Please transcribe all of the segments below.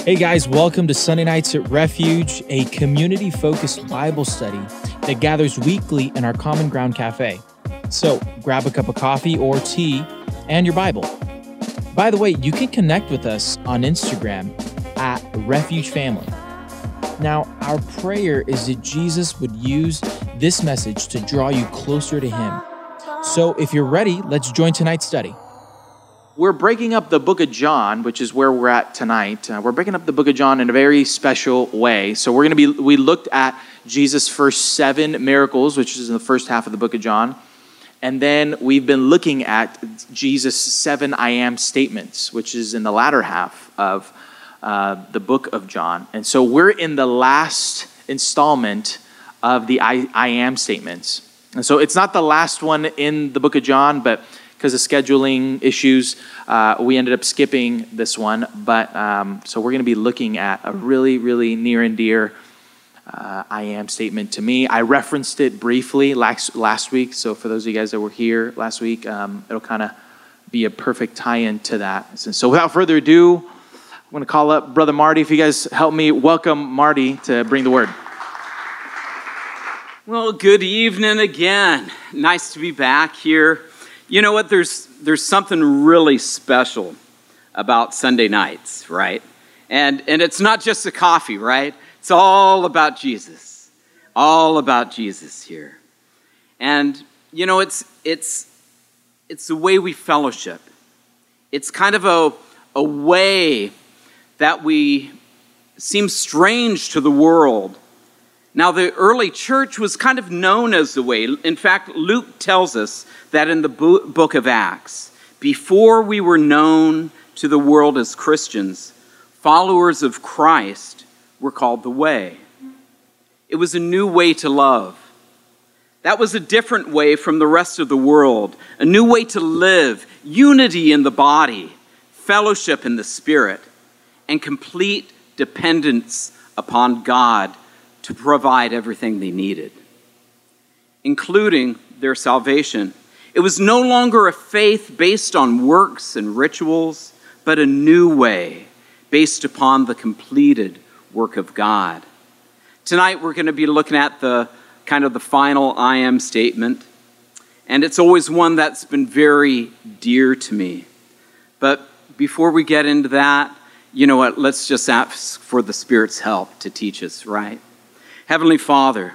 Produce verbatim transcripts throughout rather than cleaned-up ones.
Hey guys, welcome to Sunday Nights at Refuge, a community-focused Bible study that gathers weekly in our Common Ground Cafe. So grab a cup of coffee or tea and your Bible. By the way, you can connect with us on Instagram at Refuge Family. Now, our prayer is that Jesus would use this message to draw you closer to Him. So if you're ready, let's join tonight's study. We're breaking up the book of John, which is where we're at tonight. Uh, we're breaking up the book of John in a very special way. So we're going to be, we looked at Jesus' first seven miracles, which is in the first half of the book of John. And then we've been looking at Jesus' seven I am statements, which is in the latter half of uh, the book of John. And so we're in the last installment of the I, I am statements. And so it's not the last one in the book of John, but because of scheduling issues, uh, we ended up skipping this one. But um, so we're going to be looking at a really, really near and dear uh, I am statement to me. I referenced it briefly last, last week. So for those of you guys that were here last week, um, it'll kind of be a perfect tie-in to that. So without further ado, I'm going to call up Brother Marty. If you guys help me welcome Marty to bring the word. Well, good evening again. Nice to be back here. You know what, there's there's something really special about Sunday nights, right? And and it's not just the coffee, right? It's all about Jesus. All about Jesus here. And you know, it's it's it's the way we fellowship. It's kind of a a way that we seem strange to the world. Now, the early church was kind of known as the way. In fact, Luke tells us that in the book of Acts, before we were known to the world as Christians, followers of Christ were called the way. It was a new way to love. That was a different way from the rest of the world, a new way to live, unity in the body, fellowship in the Spirit, and complete dependence upon God to provide everything they needed, including their salvation. It was no longer a faith based on works and rituals, but a new way based upon the completed work of God. Tonight we're going to be looking at the kind of the final I am statement, and it's always one that's been very dear to me. But before we get into that, you know what, let's just ask for the Spirit's help to teach us, right? Heavenly Father,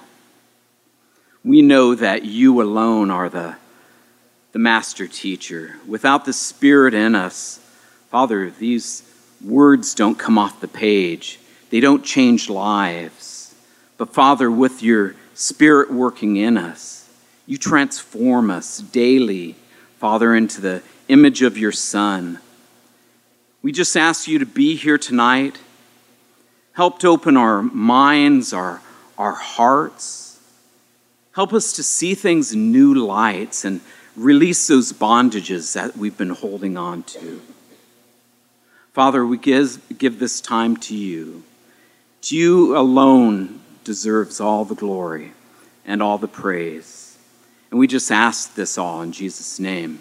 we know that you alone are the, the master teacher. Without the Spirit in us, Father, these words don't come off the page. They don't change lives. But Father, with your Spirit working in us, you transform us daily, Father, into the image of your Son. We just ask you to be here tonight. Help to open our minds, our our hearts. Help us to see things in new lights and release those bondages that we've been holding on to. Father, we give, give this time to you. To you alone deserves all the glory and all the praise. And we just ask this all in Jesus' name.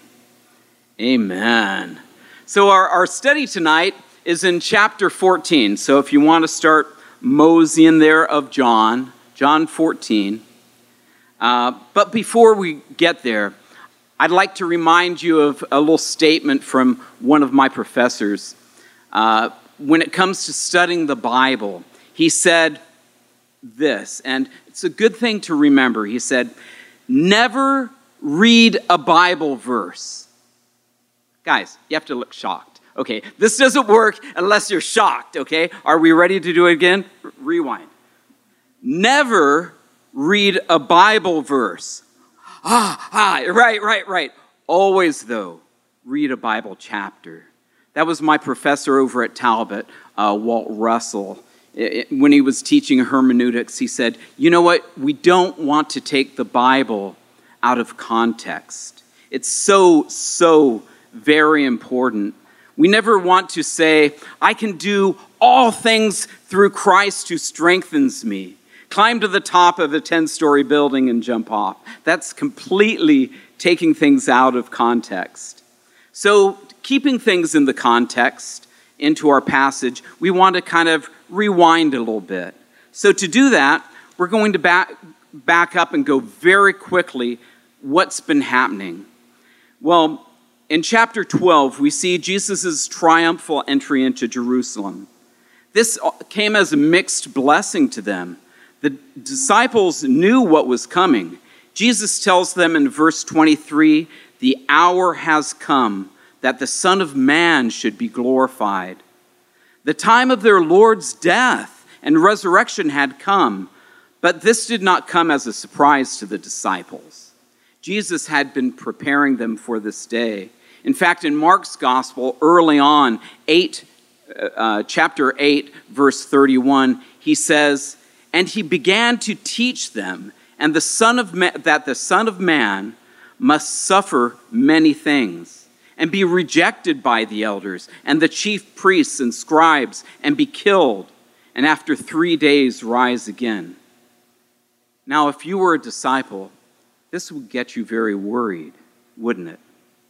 Amen. So our, our study tonight is in chapter fourteen. So if you want to start moseying there of John, John fourteen. Uh, but before we get there, I'd like to remind you of a little statement from one of my professors. Uh, when it comes to studying the Bible, he said this, and it's a good thing to remember. He said, never read a Bible verse. Guys, you have to look shocked. Okay, this doesn't work unless you're shocked, okay? Are we ready to do it again? R- rewind. Never read a Bible verse. Ah, ah, right, right, right. Always, though, read a Bible chapter. That was my professor over at Talbot, uh, Walt Russell. It, it, when he was teaching hermeneutics, he said, you know what? We don't want to take the Bible out of context. It's so, so very important. We never want to say, I can do all things through Christ who strengthens me. Climb to the top of a ten-story building and jump off. That's completely taking things out of context. So keeping things in the context into our passage, we want to kind of rewind a little bit. So to do that, we're going to back, back up and go very quickly what's been happening. Well, in chapter twelve, we see Jesus' triumphal entry into Jerusalem. This came as a mixed blessing to them. The disciples knew what was coming. Jesus tells them in verse twenty-three, "The hour has come that the Son of Man should be glorified." The time of their Lord's death and resurrection had come, but this did not come as a surprise to the disciples. Jesus had been preparing them for this day. In fact, in Mark's gospel, early on, eight, uh, chapter eight, verse thirty-one, he says, "And he began to teach them, and the Son of Man, that the Son of Man must suffer many things, and be rejected by the elders and the chief priests and scribes, and be killed, and after three days rise again." Now, if you were a disciple, this would get you very worried, wouldn't it?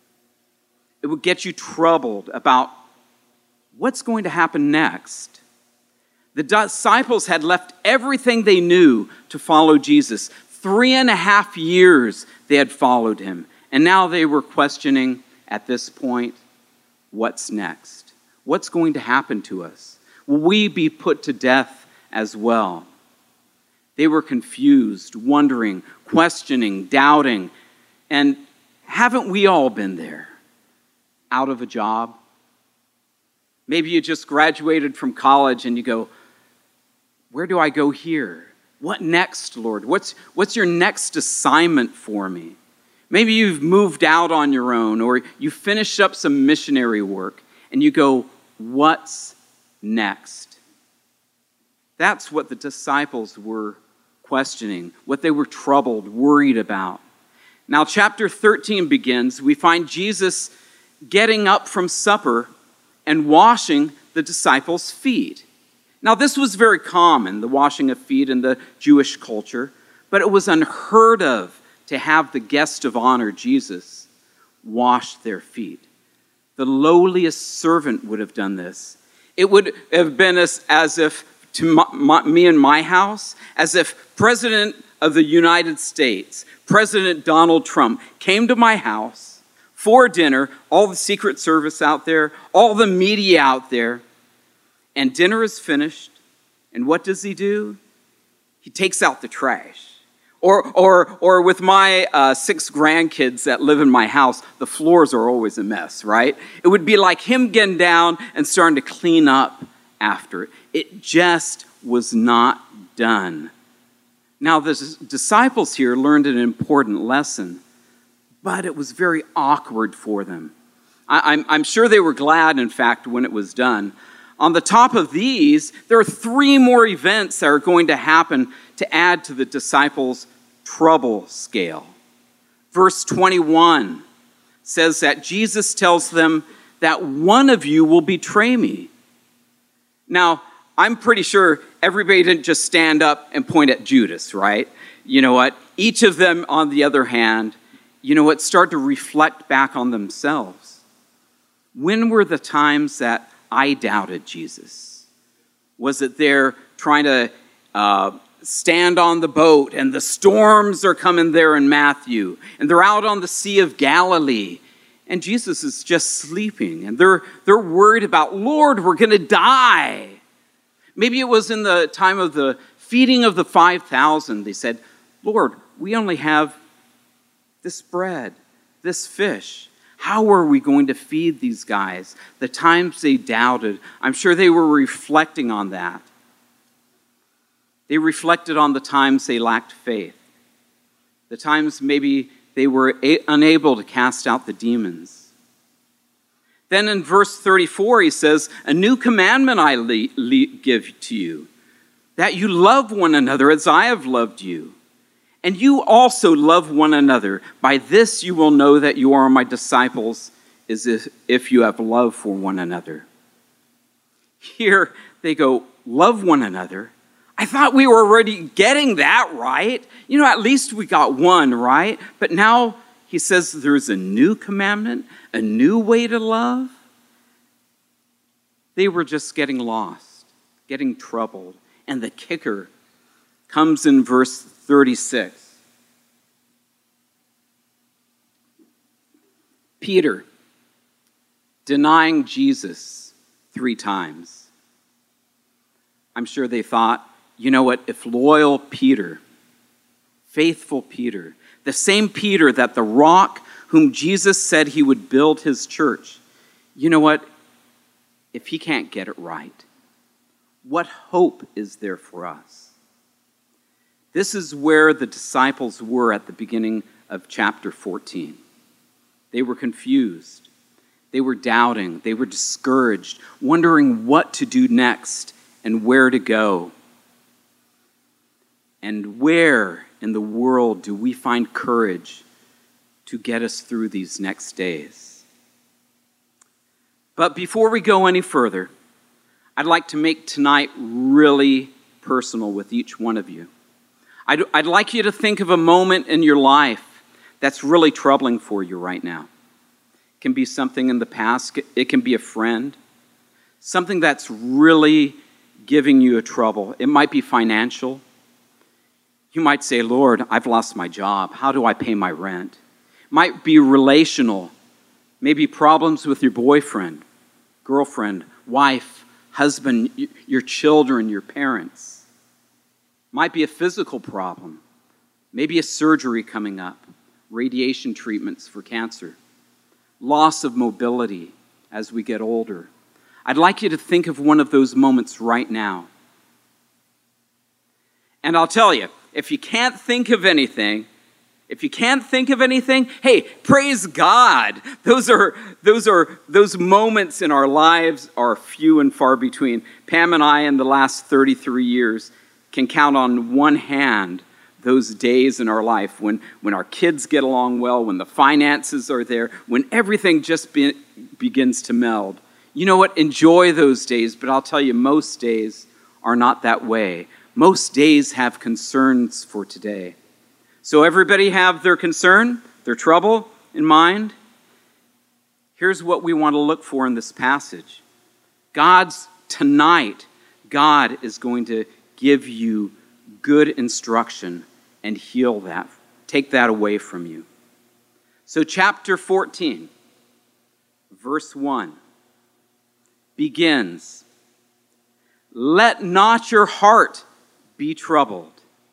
It would get you troubled about what's going to happen next. The disciples had left everything they knew to follow Jesus. Three and a half years they had followed him. And now they were questioning, at this point, what's next? What's going to happen to us? Will we be put to death as well? They were confused, wondering, questioning, doubting. And haven't we all been there? Out of a job? Maybe you just graduated from college and you go, where do I go here? What next, Lord? What's, what's your next assignment for me? Maybe you've moved out on your own, or you finished up some missionary work and you go, what's next? That's what the disciples were questioning, what they were troubled, worried about. Now, chapter thirteen begins. We find Jesus getting up from supper and washing the disciples' feet. Now, this was very common, the washing of feet in the Jewish culture, but it was unheard of to have the guest of honor, Jesus, wash their feet. The lowliest servant would have done this. It would have been as, as if, to my, my, me and my house, as if President of the United States, President Donald Trump, came to my house for dinner, all the Secret Service out there, all the media out there, and dinner is finished, and what does he do? He takes out the trash. Or, or, or with my uh, six grandkids that live in my house, the floors are always a mess, right? It would be like him getting down and starting to clean up after it. It just was not done. Now, the disciples here learned an important lesson, but it was very awkward for them. I, I'm, I'm sure they were glad, in fact, when it was done. On the top of these, there are three more events that are going to happen to add to the disciples' trouble scale. Verse twenty-one says that Jesus tells them that one of you will betray me. Now, I'm pretty sure everybody didn't just stand up and point at Judas, right? You know what? Each of them, on the other hand, you know what, start to reflect back on themselves. When were the times that I doubted Jesus? Was it there trying to uh, stand on the boat and the storms are coming there in Matthew and they're out on the Sea of Galilee and Jesus is just sleeping and they're, they're worried about, Lord, we're going to die. Maybe it was in the time of the feeding of the five thousand. They said, Lord, we only have this bread, this fish. How are we going to feed these guys? The times they doubted, I'm sure they were reflecting on that. They reflected on the times they lacked faith. The times maybe they were a- unable to cast out the demons. Then in verse thirty-four, he says, a new commandment I le- le- give to you, that you love one another as I have loved you. And you also love one another. By this you will know that you are my disciples, is if, if you have love for one another. Here they go, love one another. I thought we were already getting that right. You know, at least we got one, right? But now he says there's a new commandment, a new way to love. They were just getting lost, getting troubled. And the kicker comes in verse thirty-six. Peter, denying Jesus three times. I'm sure they thought, you know what, if loyal Peter, faithful Peter, the same Peter that the rock whom Jesus said he would build his church, you know what, if he can't get it right, what hope is there for us? This is where the disciples were at the beginning of chapter fourteen. They were confused. They were doubting. They were discouraged, wondering what to do next and where to go. And where in the world do we find courage to get us through these next days? But before we go any further, I'd like to make tonight really personal with each one of you. I'd, I'd like you to think of a moment in your life that's really troubling for you right now. It can be something in the past. It can be a friend. Something that's really giving you a trouble. It might be financial. You might say, Lord, I've lost my job. How do I pay my rent? It might be relational. Maybe problems with your boyfriend, girlfriend, wife, husband, your children, your parents. It might be a physical problem. Maybe a surgery coming up. Radiation treatments for cancer, loss of mobility as we get older. I'd like you to think of one of those moments right now. And I'll tell you, if you can't think of anything, if you can't think of anything, hey, praise God. Those are those are those moments in our lives are few and far between. Pam and I in the last thirty-three years can count on one hand those days in our life when, when our kids get along well, when the finances are there, when everything just be, begins to meld. You know what? Enjoy those days, but I'll tell you, most days are not that way. Most days have concerns for today. So everybody have their concern, their trouble in mind? Here's what we want to look for in this passage. God's, tonight, God is going to give you good instruction and heal that. Take that away from you. So chapter fourteen, verse one, begins, let not your heart be troubled.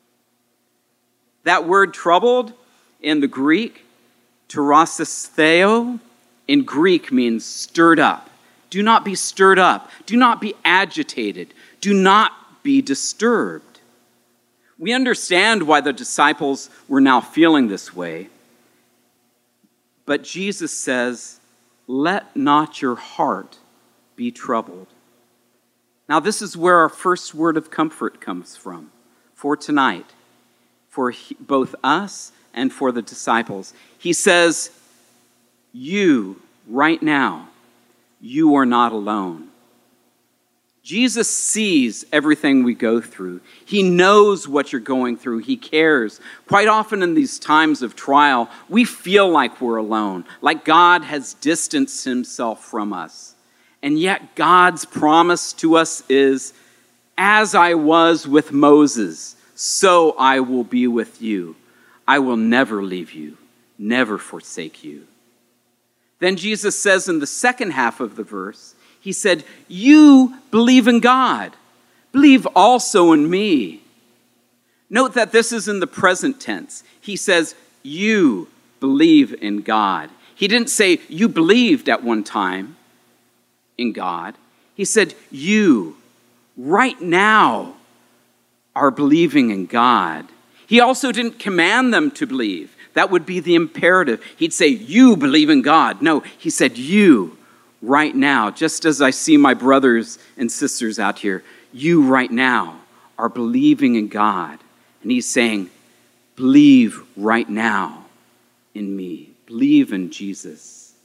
That word troubled in the Greek, terasistheo, in Greek means stirred up. Do not be stirred up. Do not be agitated. Do not be disturbed. We understand why the disciples were now feeling this way. But Jesus says, let not your heart be troubled. Now, this is where our first word of comfort comes from for tonight, for he, both us and for the disciples. He says, you, right now, you are not alone. Jesus sees everything we go through. He knows what you're going through. He cares. Quite often in these times of trial, we feel like we're alone, like God has distanced himself from us. And yet God's promise to us is, as I was with Moses, so I will be with you. I will never leave you, never forsake you. Then Jesus says in the second half of the verse, he said, you believe in God. Believe also in me. Note that this is in the present tense. He says, you believe in God. He didn't say you believed at one time in God. He said, you right now are believing in God. He also didn't command them to believe. That would be the imperative. He'd say, you believe in God. No, he said, you right now, just as I see my brothers and sisters out here, you right now are believing in God. And he's saying, believe right now in me. Believe in Jesus.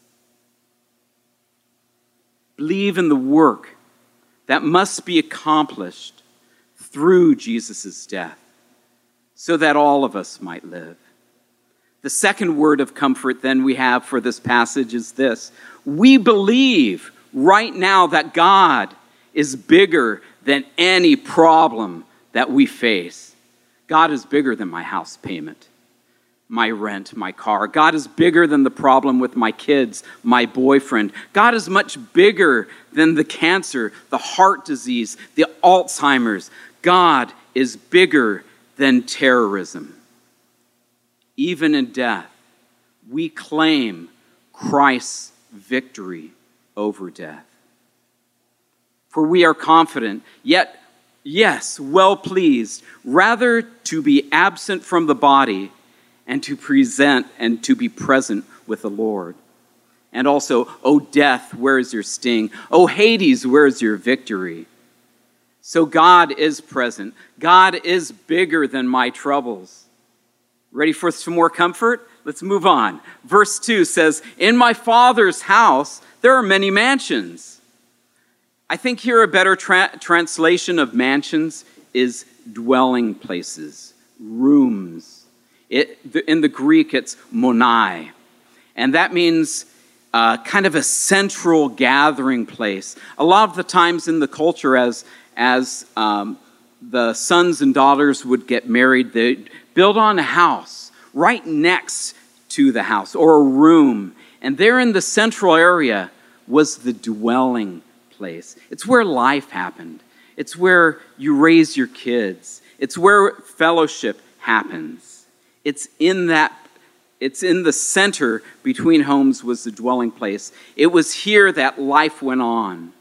Believe in the work that must be accomplished through Jesus' death so that all of us might live. The second word of comfort then we have for this passage is this. We believe right now that God is bigger than any problem that we face. God is bigger than my house payment, my rent, my car. God is bigger than the problem with my kids, my boyfriend. God is much bigger than the cancer, the heart disease, the Alzheimer's. God is bigger than terrorism. Even in death, we claim Christ's victory over death. For we are confident, yet, yes, well pleased, rather to be absent from the body and to present and to be present with the Lord. And also, O death, where is your sting? O Hades, where is your victory? So God is present. God is bigger than my troubles. Ready for some more comfort? Let's move on. Verse two says, in my Father's house there are many mansions. I think here a better tra- translation of mansions is dwelling places, rooms. It, in the Greek, it's monai. And that means uh, kind of a central gathering place. A lot of the times in the culture, as, as um, the sons and daughters would get married, they'd build on a house right next to the house, or a room. And there in the central area was the dwelling place. It's where life happened. It's where you raise your kids. It's where fellowship happens. It's in that, it's in the center between homes was the dwelling place. It was here that life went on.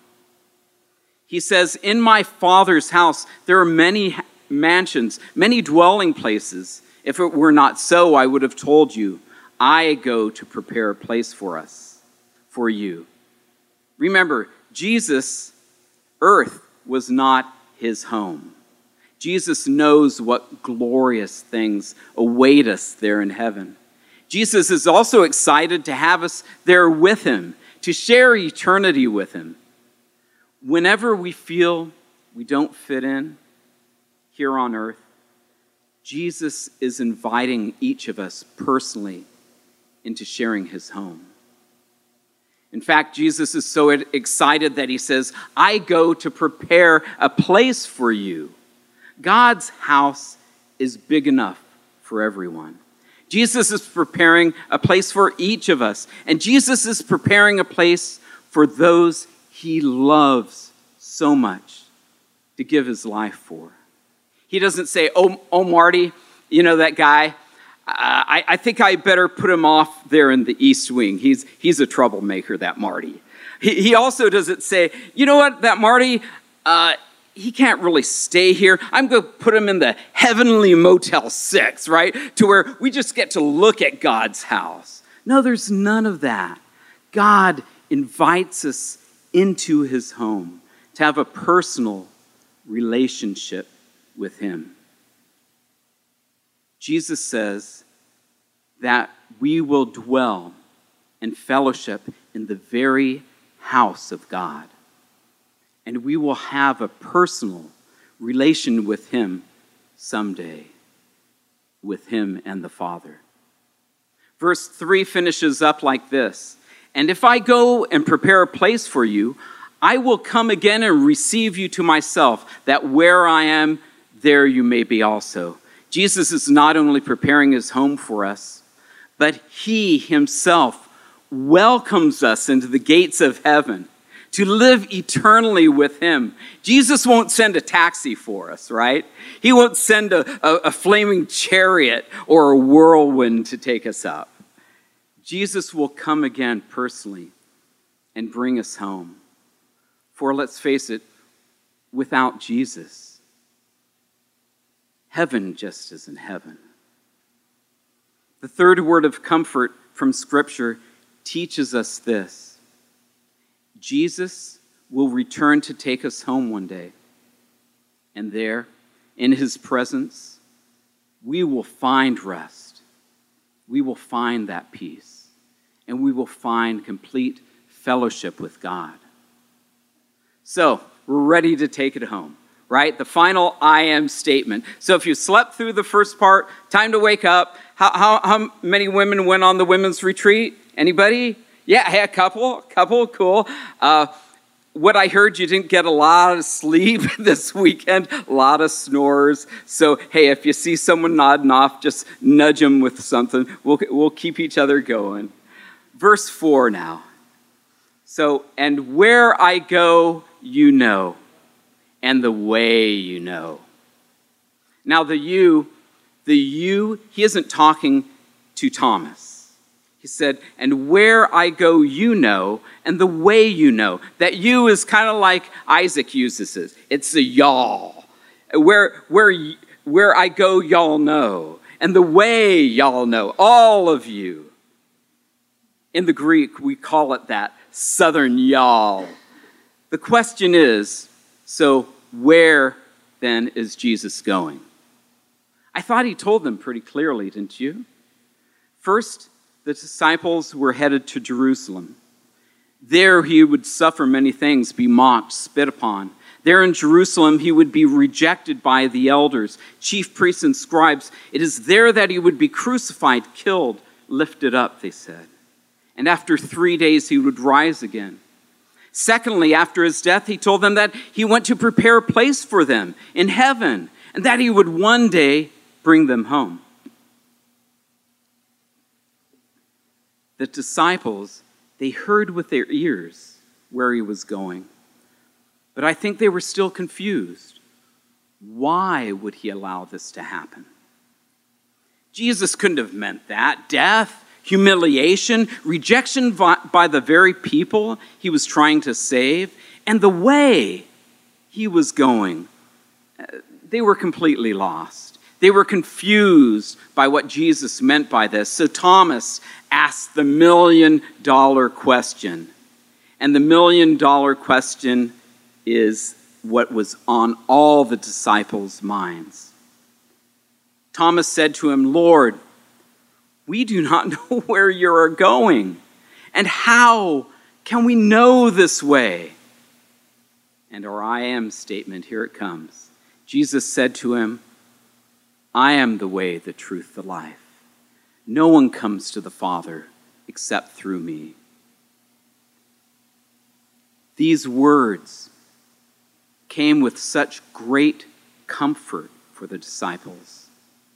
He says, in my Father's house, there are many mansions, many dwelling places. If it were not so, I would have told you, I go to prepare a place for us, for you. Remember, Jesus, earth was not his home. Jesus knows what glorious things await us there in heaven. Jesus is also excited to have us there with him, to share eternity with him. Whenever we feel we don't fit in here on earth, Jesus is inviting each of us personally into sharing his home. In fact, Jesus is so excited that he says, I go to prepare a place for you. God's house is big enough for everyone. Jesus is preparing a place for each of us. And Jesus is preparing a place for those he loves so much to give his life for. He doesn't say, oh, oh Marty, you know that guy? I, I think I better put him off there in the East Wing. He's, he's a troublemaker, that Marty. He, he also doesn't say, you know what, that Marty, uh, he can't really stay here. I'm going to put him in the heavenly Motel six, right? To where we just get to look at God's house. No, there's none of that. God invites us into his home to have a personal relationship with him. Jesus says that we will dwell and fellowship in the very house of God. And we will have a personal relation with him someday, with him and the Father. Verse three finishes up like this. And if I go and prepare a place for you, I will come again and receive you to myself, that where I am, there you may be also. Jesus is not only preparing his home for us, but he himself welcomes us into the gates of heaven to live eternally with him. Jesus won't send a taxi for us, right? He won't send a, a, a flaming chariot or a whirlwind to take us up. Jesus will come again personally and bring us home. For let's face it, without Jesus, heaven just isn't heaven. The third word of comfort from Scripture teaches us this. Jesus will return to take us home one day. And there, in his presence, we will find rest. We will find that peace. And we will find complete fellowship with God. So, we're ready to take it home. Right? The final I am statement. So if you slept through the first part, time to wake up. How, how, how many women went on the women's retreat? Anybody? Yeah, hey, a couple, couple, cool. Uh, what I heard, you didn't get a lot of sleep this weekend, a lot of snores. So, hey, if you see someone nodding off, just nudge them with something. We'll, we'll keep each other going. Verse four now. So, and where I go, you know, and the way you know. Now, the you, the you, he isn't talking to Thomas. He said, and where I go, you know, and the way you know. That you is kind of like Isaac uses it. It's a y'all. Where, where, where I go, y'all know. And the way y'all know, all of you. In the Greek, we call it that, southern y'all. The question is, so where then is Jesus going? I thought he told them pretty clearly, didn't you? First, the disciples were headed to Jerusalem. There he would suffer many things, be mocked, spit upon. There in Jerusalem he would be rejected by the elders, chief priests and scribes. It is there that he would be crucified, killed, lifted up, they said. And after three days he would rise again. Secondly, after his death, he told them that he went to prepare a place for them in heaven, and that he would one day bring them home. The disciples, they heard with their ears where he was going. But I think they were still confused. Why would he allow this to happen? Jesus couldn't have meant that. Death, humiliation, rejection by the very people he was trying to save, and the way he was going. They were completely lost. They were confused by what Jesus meant by this. So Thomas asked the million dollar question. And the million dollar question is what was on all the disciples' minds. Thomas said to him, Lord, we do not know where you are going. And how can we know this way? And our I am statement, here it comes. Jesus said to him, I am the way, the truth, the life. No one comes to the Father except through me. These words came with such great comfort for the disciples.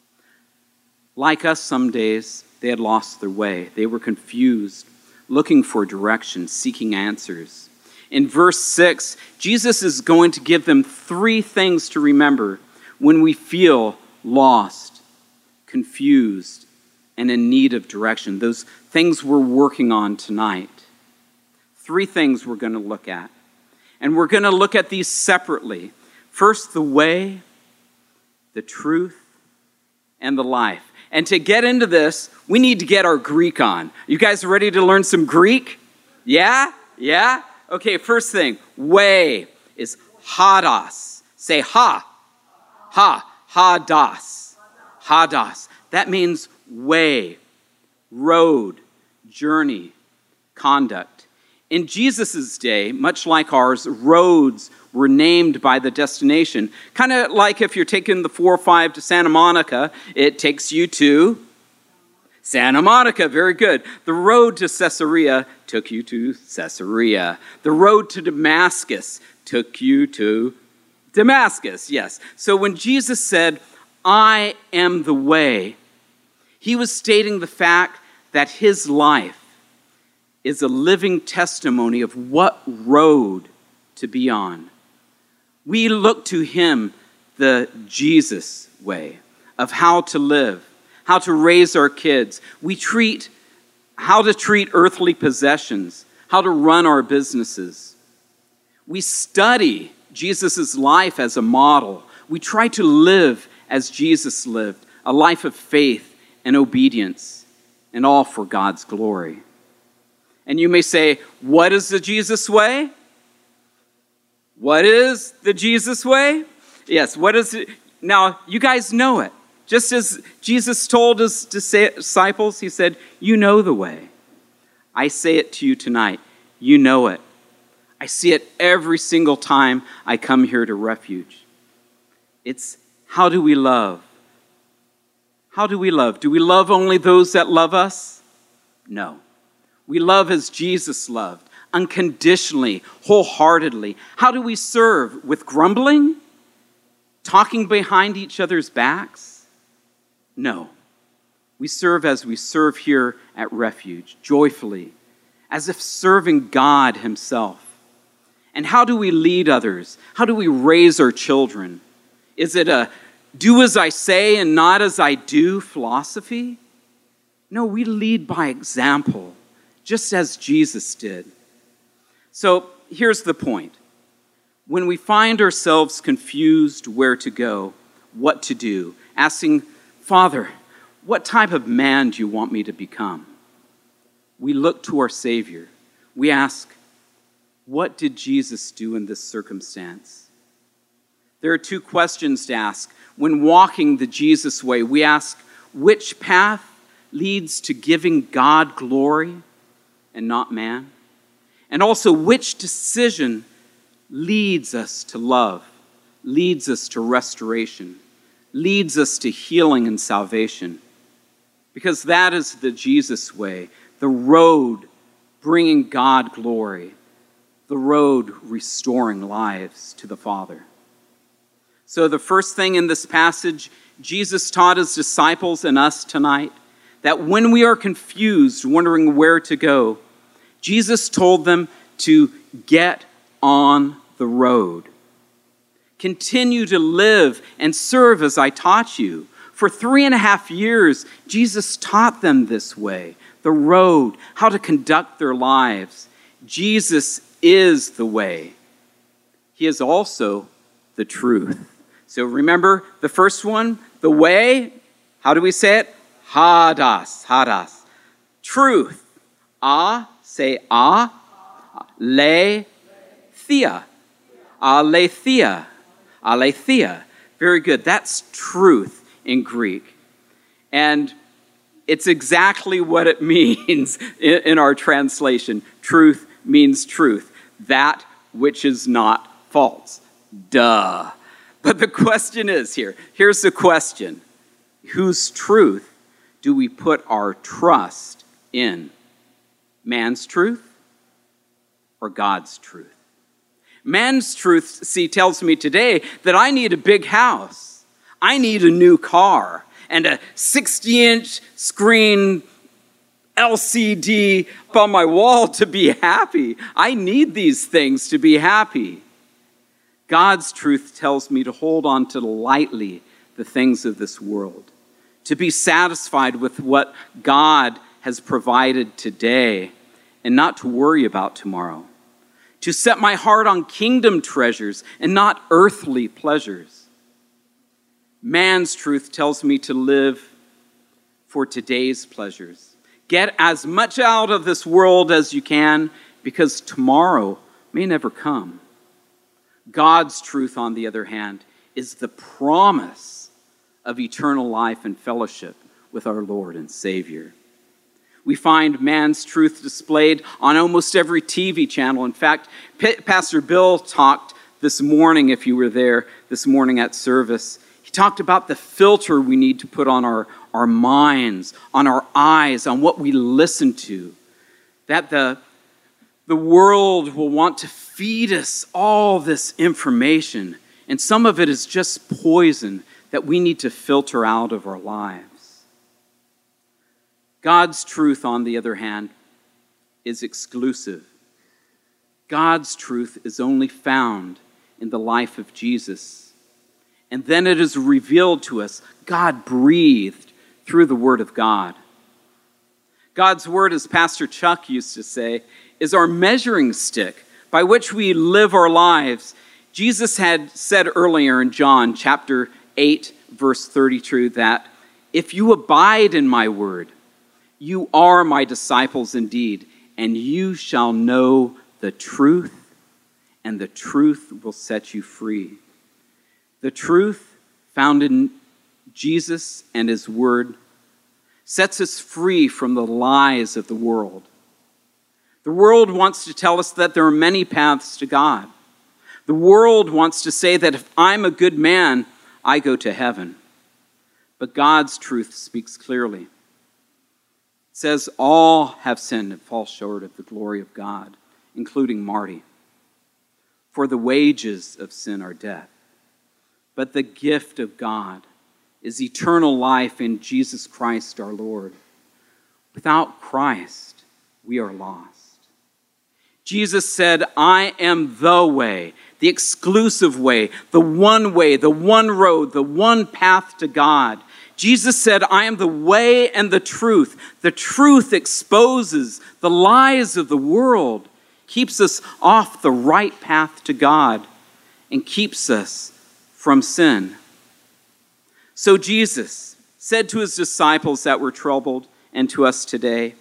Like us some days, they had lost their way. They were confused, looking for direction, seeking answers. In verse six, Jesus is going to give them three things to remember when we feel lost, confused, and in need of direction. Those things we're working on tonight. Three things we're going to look at. And we're going to look at these separately. First, the way, the truth, and the life. And to get into this, we need to get our Greek on. You guys ready to learn some Greek? Yeah? Yeah? Okay, first thing, way is hados. Say ha. Ha. Hadas. Hadas. That means way, road, journey, conduct. In Jesus' day, much like ours, roads were named by the destination. Kind of like if you're taking the four oh five to Santa Monica, it takes you to Santa Monica. Very good. The road to Caesarea took you to Caesarea. The road to Damascus took you to Damascus, yes. So when Jesus said, I am the way, he was stating the fact that his life is a living testimony of what road to be on. We look to him, the Jesus way, of how to live, how to raise our kids. We treat, how to treat earthly possessions, how to run our businesses. We study Jesus' life as a model. We try to live as Jesus lived, a life of faith and obedience, and all for God's glory. And you may say, what is the Jesus way? What is the Jesus way? Yes, what is it? Now, you guys know it. Just as Jesus told his disciples, he said, you know the way. I say it to you tonight. You know it. I see it every single time I come here to Refuge. It's how do we love? How do we love? Do we love only those that love us? No. We love as Jesus loved, unconditionally, wholeheartedly? How do we serve? With grumbling? Talking behind each other's backs? No. We serve as we serve here at Refuge, joyfully, as if serving God himself. And how do we lead others? How do we raise our children? Is it a do as I say and not as I do philosophy? No, we lead by example, just as Jesus did. So here's the point. When we find ourselves confused where to go, what to do, asking, Father, what type of man do you want me to become? We look to our Savior. We ask, what did Jesus do in this circumstance? There are two questions to ask. When walking the Jesus way, we ask, which path leads to giving God glory and not man? And also, which decision leads us to love, leads us to restoration, leads us to healing and salvation? Because that is the Jesus way, the road bringing God glory, the road restoring lives to the Father. So the first thing in this passage, Jesus taught his disciples and us tonight that when we are confused, wondering where to go, Jesus told them to get on the road. Continue to live and serve as I taught you. For three and a half years, Jesus taught them this way, the road, how to conduct their lives. Jesus is the way. He is also the truth. So remember the first one, the way, how do we say it? Hadas, hadas. Truth. A, say a. Le, thea. Aletheia. Aletheia. Very good. That's truth in Greek. And it's exactly what it means in, in our translation. Truth means truth. That which is not false. Duh. But the question is here. Here's the question. Whose truth do we put our trust in? Man's truth or God's truth? Man's truth, see, tells me today that I need a big house. I need a new car and a sixty-inch screen L C D up on my wall to be happy. I need these things to be happy. God's truth tells me to hold on to lightly the things of this world, to be satisfied with what God has provided today and not to worry about tomorrow, to set my heart on kingdom treasures and not earthly pleasures. Man's truth tells me to live for today's pleasures. Get as much out of this world as you can because tomorrow may never come. God's truth, on the other hand, is the promise of eternal life and fellowship with our Lord and Savior. We find man's truth displayed on almost every T V channel. In fact, P- Pastor Bill talked this morning, if you were there this morning at service, he talked about the filter we need to put on our, our minds, on our eyes, on what we listen to. That the, the world will want to feed us all this information, and some of it is just poison that we need to filter out of our lives. God's truth, on the other hand, is exclusive. God's truth is only found in the life of Jesus. And then it is revealed to us, God breathed through the Word of God. God's Word, as Pastor Chuck used to say, is our measuring stick by which we live our lives. Jesus had said earlier in John chapter eight, verse thirty-two, that if you abide in my word, you are my disciples indeed, and you shall know the truth, and the truth will set you free. The truth found in Jesus and his word sets us free from the lies of the world. The world wants to tell us that there are many paths to God. The world wants to say that if I'm a good man, I go to heaven. But God's truth speaks clearly. It says all have sinned and fall short of the glory of God including Marty. For the wages of sin are death, but the gift of God is eternal life in Jesus Christ our Lord. Without Christ, we are lost. Jesus said, I am the way, the exclusive way, the one way, the one road, the one path to God. Jesus said, I am the way and the truth. The truth exposes the lies of the world, keeps us off the right path to God, and keeps us from sin. So Jesus said to his disciples that were troubled, and to us today,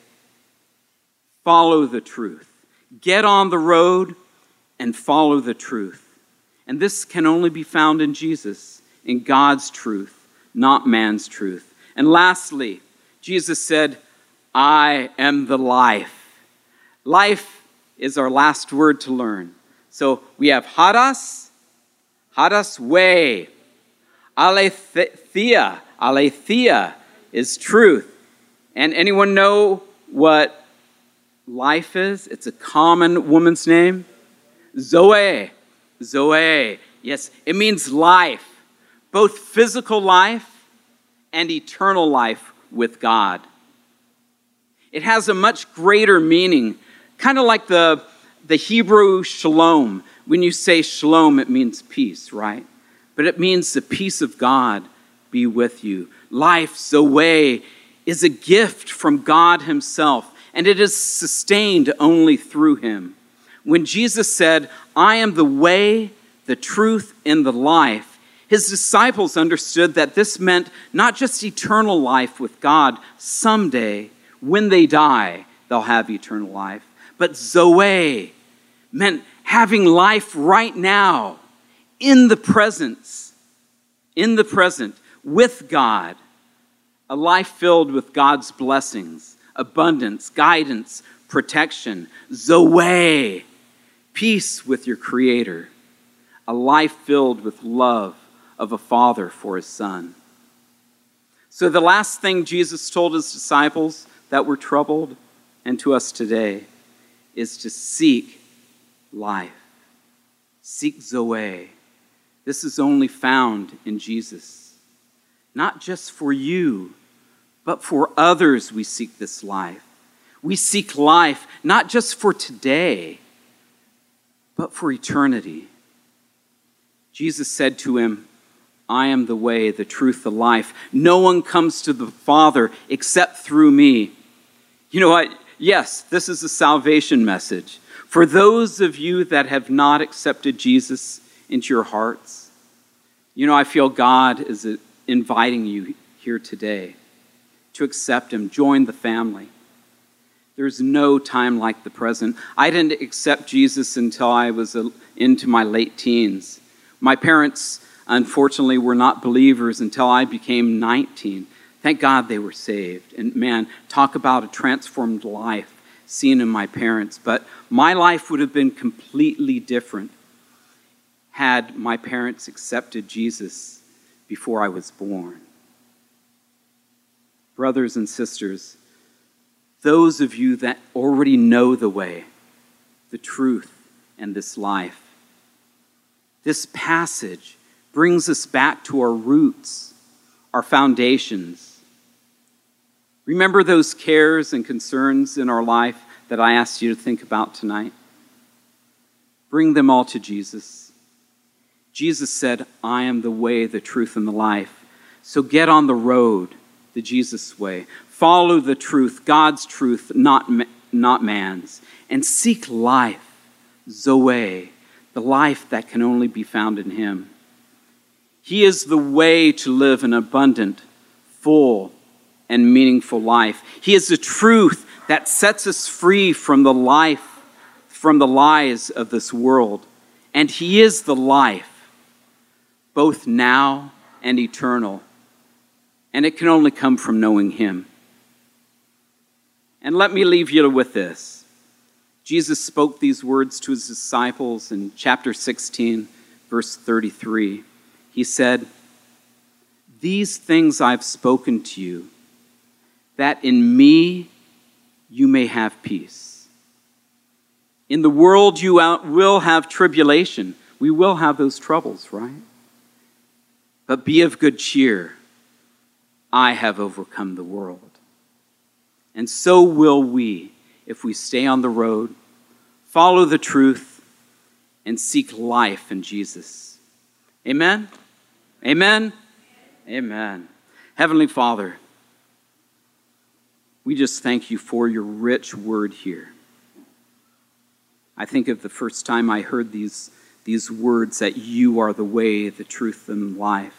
follow the truth. Get on the road and follow the truth. And this can only be found in Jesus, in God's truth, not man's truth. And lastly, Jesus said, I am the life. Life is our last word to learn. So we have hadas, hadas way. Aletheia, aletheia is truth. And anyone know what life is? It's a common woman's name. Zoe. Zoe. Yes, it means life. Both physical life and eternal life with God. It has a much greater meaning, kind of like the, the Hebrew shalom. When you say shalom, it means peace, right? But it means the peace of God be with you. Life, Zoe, is a gift from God himself, and it is sustained only through him. When Jesus said, I am the way, the truth, and the life, his disciples understood that this meant not just eternal life with God someday. When they die, they'll have eternal life. But Zoe meant having life right now, in the presence, in the present, with God. A life filled with God's blessings, abundance, guidance, protection. Zoe, peace with your Creator. A life filled with love of a father for his son. So the last thing Jesus told his disciples that were troubled, and to us today, is to seek life. Seek Zoe. This is only found in Jesus. Not just for you, but for others we seek this life. We seek life not just for today, but for eternity. Jesus said to him, I am the way, the truth, the life. No one comes to the Father except through me. You know what? Yes, this is a salvation message. For those of you that have not accepted Jesus into your hearts, you know, I feel God is inviting you here today to accept him, join the family. There's no time like the present. I didn't accept Jesus until I was into my late teens. My parents, unfortunately, were not believers until I became nineteen. Thank God they were saved. And man, talk about a transformed life seen in my parents. But my life would have been completely different had my parents accepted Jesus before I was born. Brothers and sisters, those of you that already know the way, the truth, and this life, this passage brings us back to our roots, our foundations. Remember those cares and concerns in our life that I asked you to think about tonight? Bring them all to Jesus. Jesus said, I am the way, the truth, and the life. So get on the road, the Jesus way. Follow the truth, God's truth, not, not man's. And seek life, Zoe, the life that can only be found in him. He is the way to live an abundant, full, and meaningful life. He is the truth that sets us free from the life, from the lies of this world. And he is the life, both now and eternal. And it can only come from knowing him. And let me leave you with this. Jesus spoke these words to his disciples in chapter sixteen, verse thirty-three. He said, these things I've spoken to you, that in me you may have peace. In the world you will have tribulation. We will have those troubles, right? But be of good cheer. I have overcome the world. And so will we if we stay on the road, follow the truth, and seek life in Jesus. Amen? Amen? Amen. Heavenly Father, we just thank you for your rich word here. I think of the first time I heard these, these words, that you are the way, the truth, and life.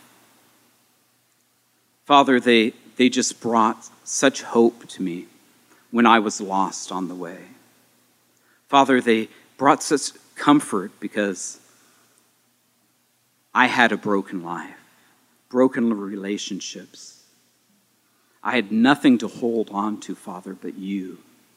Father, they, they just brought such hope to me when I was lost on the way. Father, they brought such comfort because I had a broken life, broken relationships. I had nothing to hold on to, Father, but you.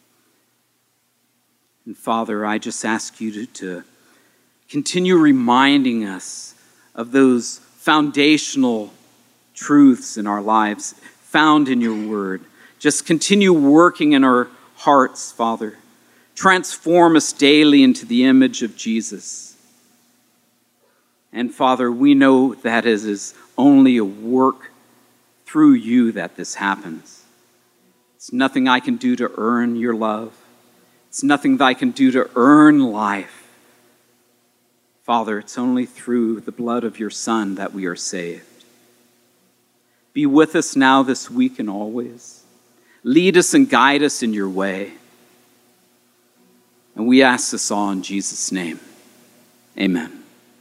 And Father, I just ask you to, to continue reminding us of those foundational truths in our lives found in your word. Just continue working in our hearts, Father. Transform us daily into the image of Jesus. And Father, we know that it is only a work through you that this happens. It's nothing I can do to earn your love. It's nothing that I can do to earn life. Father, it's only through the blood of your Son that we are saved. Be with us now this week and always. Lead us and guide us in your way. And we ask this all in Jesus' name. Amen.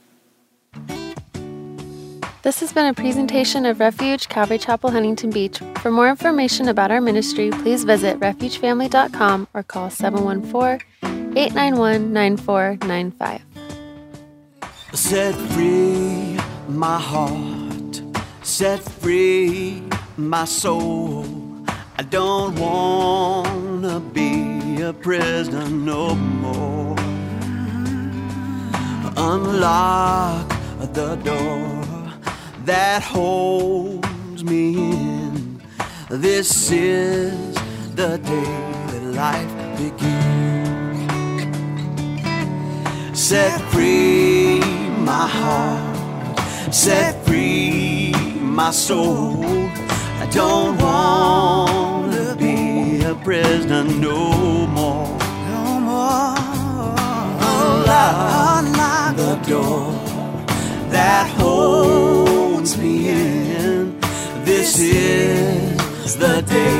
This has been a presentation of Refuge Calvary Chapel, Huntington Beach. For more information about our ministry, please visit refuge family dot com or call seven one four, eight nine one, nine four nine five. Set free my heart, set free my soul. I don't want to be a prisoner no more. Unlock the door that holds me in. This is the day that life begins. Set free my heart, set free my soul. I don't want to be a prisoner no more. No more. Unlock, unlock the door that holds me in. This is the day